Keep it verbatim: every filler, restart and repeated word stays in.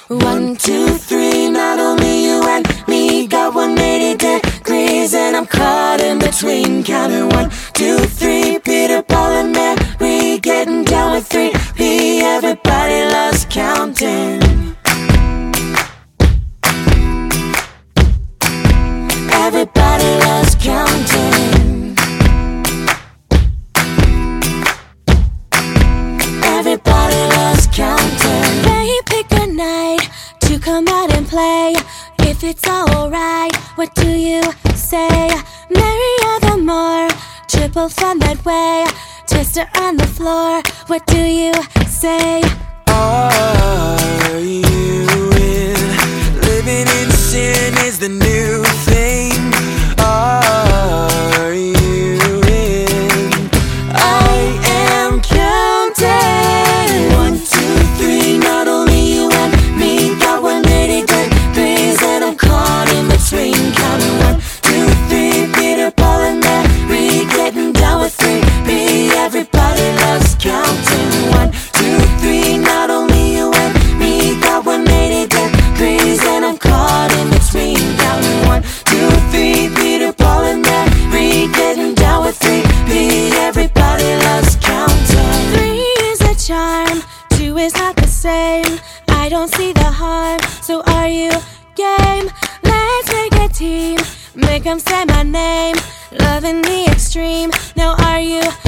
One, two, three, not only you and me got one hundred eighty degrees, and I'm caught in between. Counting one, two, three, Peter, Paul, and Mary, getting down with three P. Everybody loves counting. Everybody loves counting. Everybody loves counting. They pick a night to come out and play. If it's alright, what do you say? Merrier the more, triple fun that way. Twister on the floor, what do you say? Are you in? Living in sin is the new thing. Are you in? I am counting. One, two, three, not only you and me got one hundred eighty degrees, and I'm caught in between. Counting one, two, three, Peter, Paul, and Mary, getting down with three P. Everybody loves counting. One, two, three, not only you and me got one hundred eighty degrees, and I'm caught in between. Counting one, two, three, Peter, Paul, and Mary, getting down with three P. Everybody loves counting. Three is a charm, two is not the same. I don't see the harm, so are you game? Let's make a team, make 'em say my name. Loving the extreme, now are you